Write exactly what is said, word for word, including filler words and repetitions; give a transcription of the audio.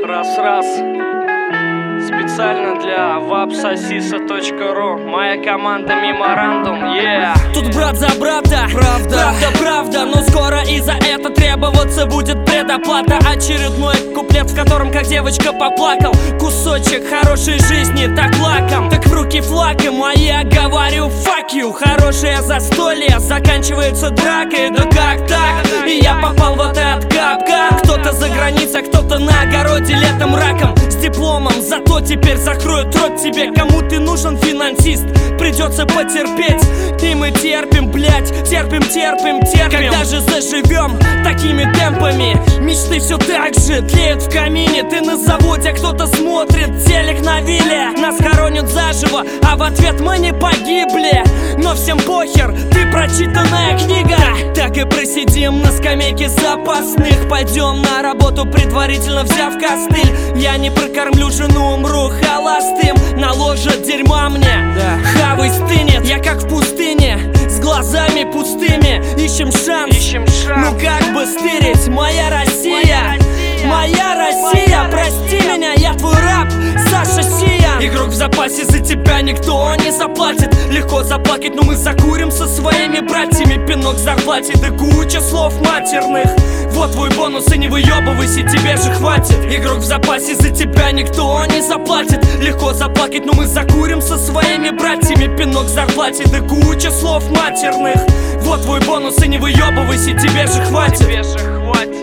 Раз-раз. Специально для вапсосиса точка ру. Моя команда Меморандум, yeah. Тут брат за брата, правда, правда, правда. Но скоро и за это требоваться будет предоплата. Очередной куплет, в котором как девочка поплакал. Кусочек хорошей жизни, так лаком. Так в руки флаг, и моя говорю fuck you. Хорошее застолье заканчивается дракой. Да как так? И я попал в этот капкан. Кто-то за границей, кто-то на огороде летом раком. С дипломом, зато теперь закроют рот тебе. Кому ты нужен, финансист? Придется потерпеть. И мы терпим, блять, терпим, терпим, терпим. Когда же заживем такими темпами? Мечты все так же тлеют в камине. Ты на заводе, кто-то смотрит телек на вилле. Нас хоронят заживо, а в ответ мы не погибли. Но всем похер, ты прочитанная книга. Так и просидим на скамейке запасных. Пойдем на работу, предварительно взяв костыль. Я не прокормлю жену, умру холостым. Наложат дерьма мне, да. Хавай стынет, я как в пустыне, с глазами пустыми. Ищем шанс, Ищем шанс. ну как бы стырить. Моя Россия, моя Россия, прости меня, я твой раб, Саша Сия. Игрок в запасе, за тебя никто не заплатит. Легко заплакать, но мы закурим со своими братьями. Пинок захватит и куча слов матерных. Вот твой бонус, и не выебывайся, тебе же хватит. Игрок в запасе, за тебя никто не заплатит. Легко заплакать, но мы закурим со своими братьями. Пинок захватит и куча слов матерных. Вот твой бонус, и не выебывайся, тебе же хватит. Тебе же хватит.